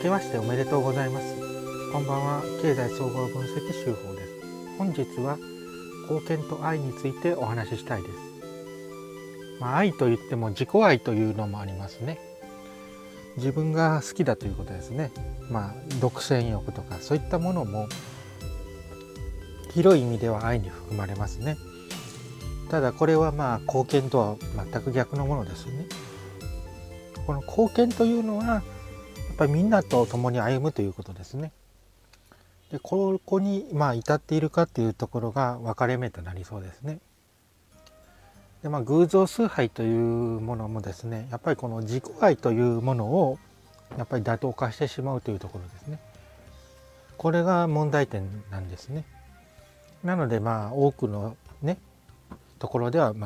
けましておめでとうございます。こんばんは。経済総合分析手法です。本日は貢献と愛についてお話ししたいです。愛といっても自己愛というのもありますね。自分が好きだということですね。独占欲とかそういったものも広い意味では愛に含まれますね。ただこれは貢献とは全く逆のものですね。この貢献というのはやっぱりみんなと共に歩むということですね。でここに至っているかというところが分かれ目となりそうですね。で偶像崇拝というものもですね、やっぱりこの自己愛というものをやっぱり妥当化してしまうというところですね。これが問題点なんですね。なので多くのところでは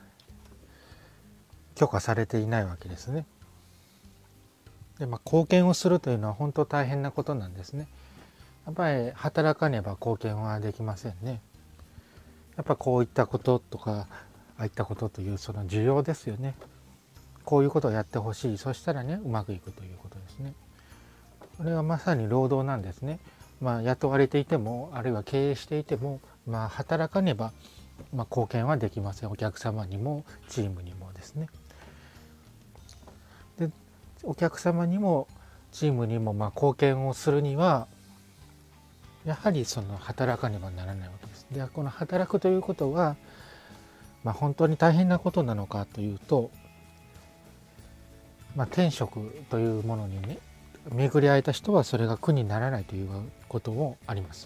許可されていないわけですね。で貢献をするというのは本当大変なことなんですね。やっぱり働かねば貢献はできませんね。やっぱこういったこととかああいったことというその需要ですよね。こういうことをやってほしい。そしたらうまくいくということですね。これはまさに労働なんですね。雇われていてもあるいは経営していても働かねば貢献はできません。お客様にもチームにもですね。でお客様にもチームにも貢献をするにはやはりその働かねばならないわけです。でこの働くということは本当に大変なことなのかというと、天職というものに巡り合えた人はそれが苦にならないということもあります。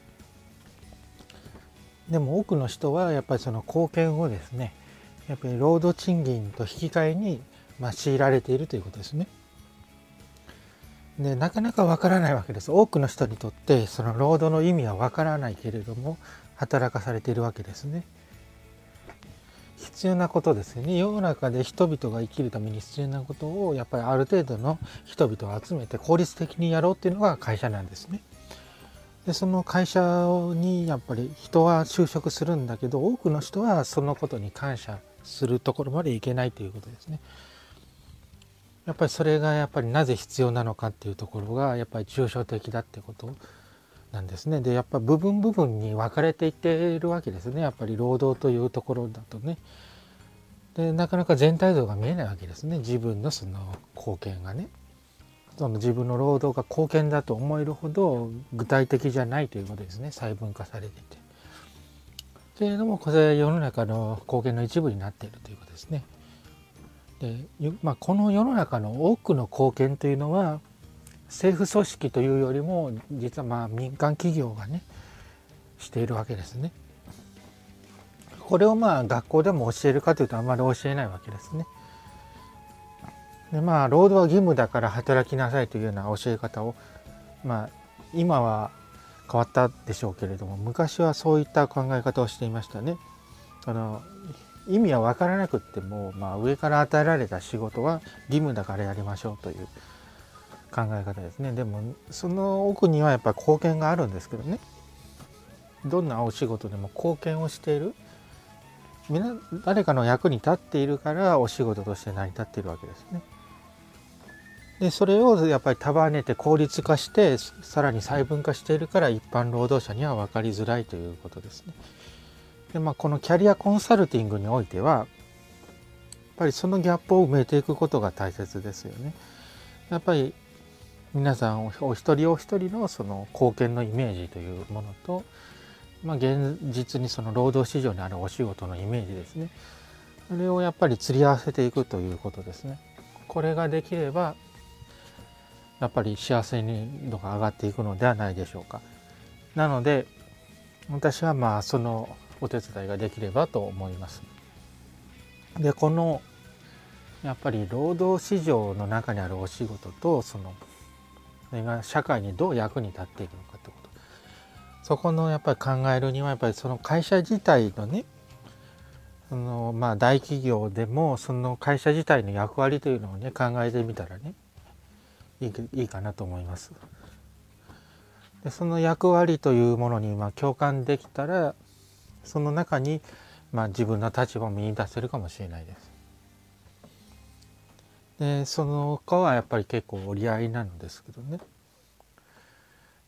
でも多くの人はやっぱりその貢献をですね、やっぱり労働賃金と引き換えに強いられているということですね。でなかなかわからないわけです。多くの人にとってその労働の意味はわからないけれども働かされているわけですね。必要なことですよね。世の中で人々が生きるために必要なことをやっぱりある程度の人々を集めて効率的にやろうっていうのが会社なんですね。でその会社にやっぱり人は就職するんだけど多くの人はそのことに感謝するところまでいけないということですね。やっぱりそれがやっぱりなぜ必要なのかっていうところがやっぱり抽象的だってことなんですね。でやっぱり部分部分に分かれていっているわけですね。やっぱり労働というところだとね。でなかなか全体像が見えないわけですね。自分のその貢献がその自分の労働が貢献だと思えるほど具体的じゃないということですね。細分化されていてけれどもこれは世の中の貢献の一部になっているということですね。でこの世の中の多くの貢献というのは政府組織というよりも実は民間企業がしているわけですね。これを学校でも教えるかというとあまり教えないわけですね。で労働は義務だから働きなさいというような教え方を今は変わったでしょうけれども昔はそういった考え方をしていましたね。意味は分からなくっても、上から与えられた仕事は義務だからやりましょうという考え方ですね。でもその奥にはやっぱり貢献があるんですけどね。どんなお仕事でも貢献をしている誰かの役に立っているからお仕事として成り立っているわけですね。でそれをやっぱり束ねて効率化してさらに細分化しているから一般労働者には分かりづらいということですね。でこのキャリアコンサルティングにおいてはやっぱりそのギャップを埋めていくことが大切ですよね。やっぱり皆さんお一人お一人のその貢献のイメージというものと、現実にその労働市場にあるお仕事のイメージですね。それをやっぱり釣り合わせていくということですね。これができればやっぱり幸せ度が上がっていくのではないでしょうか。なので私はそのお手伝いができればと思います。でこのやっぱり労働市場の中にあるお仕事とそれが社会にどう役に立っているのかということ、そこのやっぱり考えるにはやっぱりその会社自体の大企業でもその会社自体の役割というのを考えてみたらいいかなと思います。でその役割というものに共感できたらその中に自分の立場を見出せるかもしれないです。でその他はやっぱり結構折り合いなのですけどね。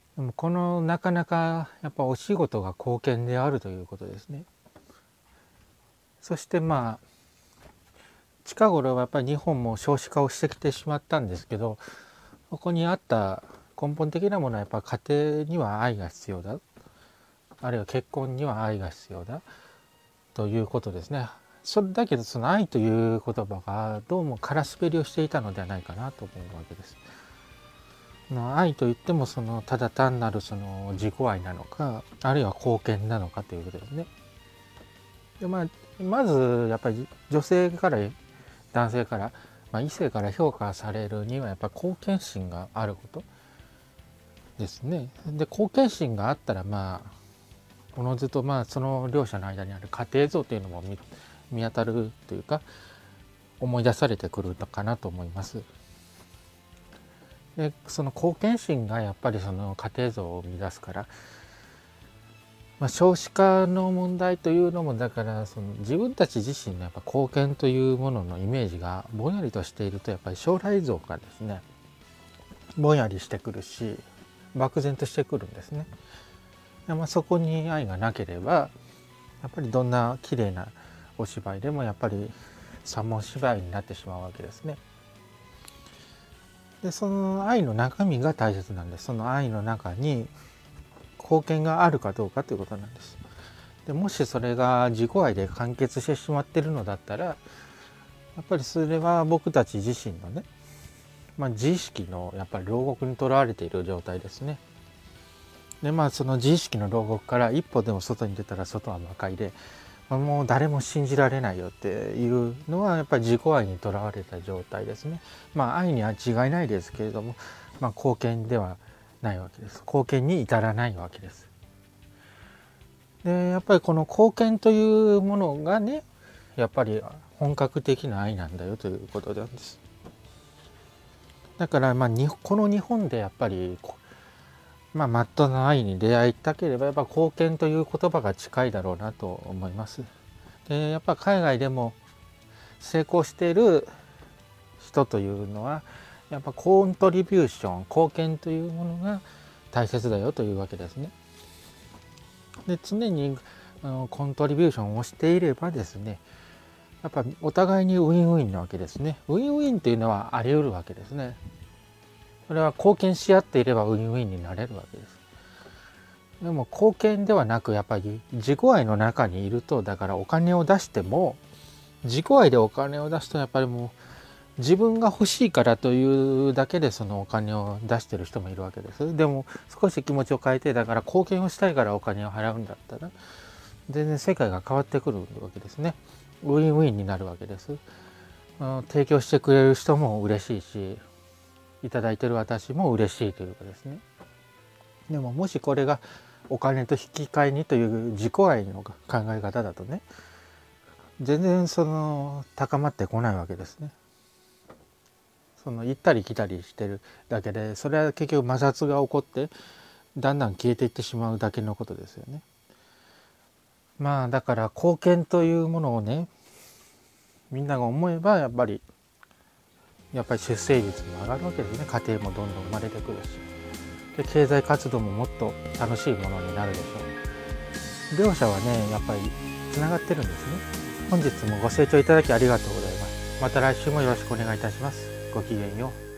でもこのなかなかやっぱお仕事が貢献であるということですね。そして近頃はやっぱり日本も少子化をしてきてしまったんですけど、ここにあった根本的なものはやっぱ家庭には愛が必要だ、あるいは結婚には愛が必要だということですね。それだけどその愛という言葉がどうも空滑りをしていたのではないかなと思うわけです。愛といってもただ単なる自己愛なのか、あるいは貢献なのかということですね。でまずやっぱり女性から男性から、異性から評価されるにはやっぱり貢献心があることですね。で貢献心があったらおのずとその両者の間にある家庭像というのも見当たるというか思い出されてくるのかなと思います。でその貢献心がやっぱりその家庭像を生み出すから、少子化の問題というのもだから自分たち自身のやっぱ貢献というもののイメージがぼんやりとしているとやっぱり将来像がですねぼんやりしてくるし漠然としてくるんですね。でそこに愛がなければやっぱりどんな綺麗なお芝居でもやっぱり三文芝居になってしまうわけですね。でその愛の中身が大切なんです。その愛の中に貢献があるかどうかということなんです。でもしそれが自己愛で完結してしまっているのだったらやっぱりそれは僕たち自身のね、自意識のやっぱり牢獄にとらわれている状態ですね。でその自意識の牢獄から一歩でも外に出たら外は魔界で、もう誰も信じられないよっていうのはやっぱり自己愛にとらわれた状態ですね。愛には違いないですけれども、貢献ではないわけです。貢献に至らないわけです。でやっぱりこの貢献というものがねやっぱり本格的な愛なんだよということなんです。だからこの日本でやっぱりまっとうな愛に出会いたければやっぱ貢献という言葉が近いだろうなと思います。でやっぱ海外でも成功している人というのはやっぱコントリビューション貢献というものが大切だよというわけですね。で常にコントリビューションをしていればですねやっぱお互いにウィンウィンなわけですね。ウィンウィンというのはあり得るわけですね。それは貢献し合っていればウィンウィンになれるわけです。でも貢献ではなくやっぱり自己愛の中にいるとだからお金を出しても自己愛でお金を出すとやっぱりもう自分が欲しいからというだけでそのお金を出してる人もいるわけです。でも少し気持ちを変えてだから貢献をしたいからお金を払うんだったら全然世界が変わってくるわけですね。ウィンウィンになるわけです。提供してくれる人も嬉しいしいただいてる私も嬉しいというかですね。でももしこれがお金と引き換えにという自己愛の考え方だとね全然高まってこないわけですね。行ったり来たりしてるだけでそれは結局摩擦が起こってだんだん消えていってしまうだけのことですよね。だから貢献というものをねみんなが思えばやっぱり出生率も上がるわけですね。家庭もどんどん生まれてくるしで経済活動ももっと楽しいものになるでしょう。両者はねやっぱりつながってるんですね。本日もご清聴いただきありがとうございます。また来週もよろしくお願いいたします。ごきげんよう。